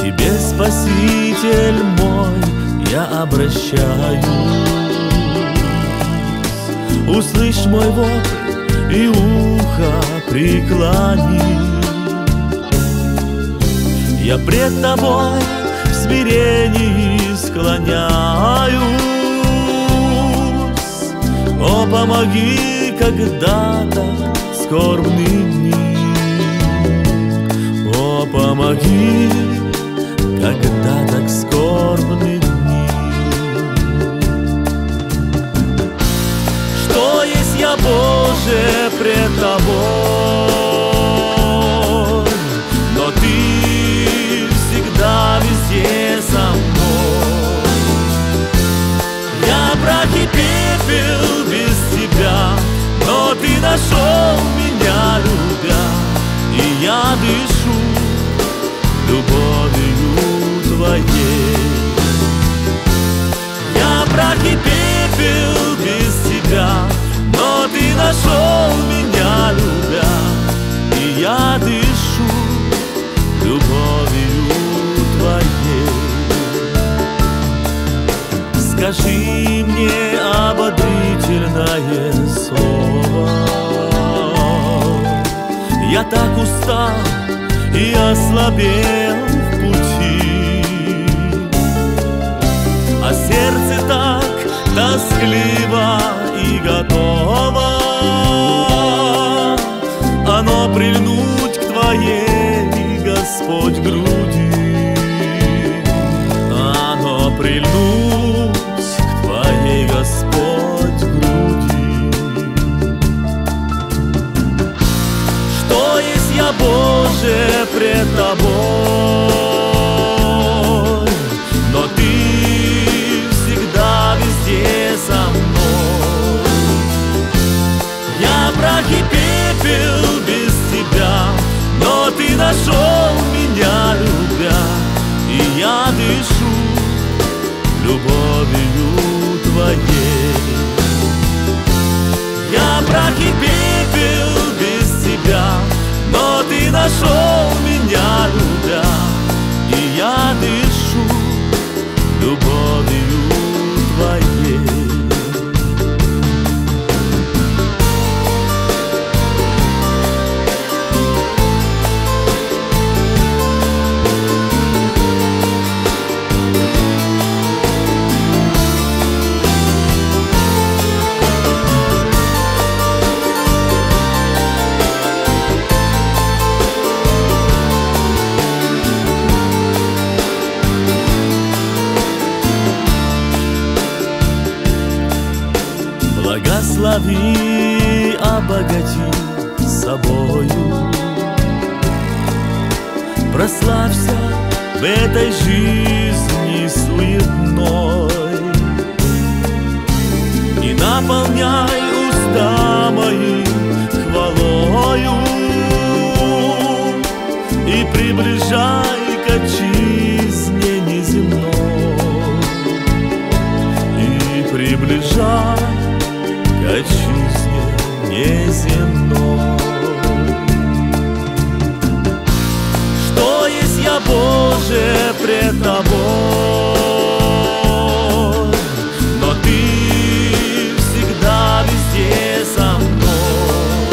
Тебе, Спаситель мой, я обращаюсь. Услышь мой вопль и ухо преклони. Я пред Тобой в смирении склоняюсь. О, помоги когда-то скорбные дни. О, помоги когда-то скорбные дни. Что есть я, Боже, пред Тобой, но Ты всегда везде со мной. Я прах и пепел без Тебя, но Ты нашел меня, любя, и я дышу любовью Твоей. Я прах и пепел без Тебя, но Ты нашел меня, любя, и я дышу любовью Твоей. Скажи мне ободрительное слово. Я так устал и ослабел в пути, а сердце так тоскливо и готово оно прильнуть к Твоей, Господь, груди. Оно прильнуть к Твоей, Господь, груди. Что есть я, Боже, пред Тобой, но Ты всегда везде со мной. Я прах и пепел без Тебя, но Ты нашел меня, любя, и я дышу любовью Твоей. Я прах и пепел без Тебя, но Ты нашел меня, любя, и я дышу любовью Твоей. Благослови, обогати собою, прославься в этой жизни суетной и наполняй уста мои хвалою и приближай к отчизне неземной, и приближай к отчизне неземной. Что есть я, Боже, пред Тобой, но Ты всегда везде со мной.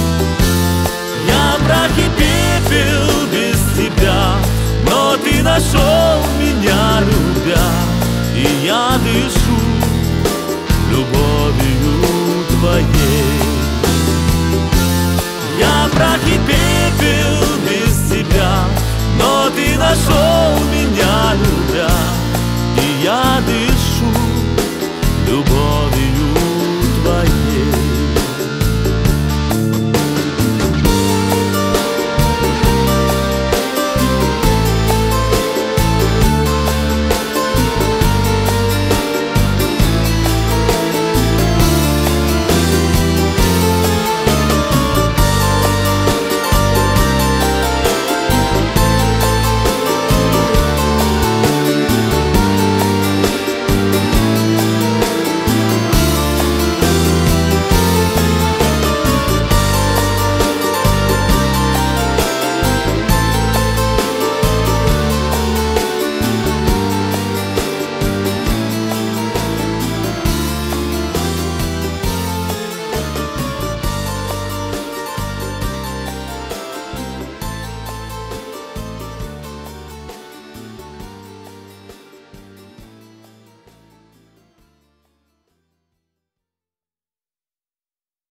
Я прах и пепел без Тебя, но Ты нашел меня, любя, и я дышу любовью Твоей. Я прах и пепел без Тебя, но Ты нашел меня, любя, и я дышу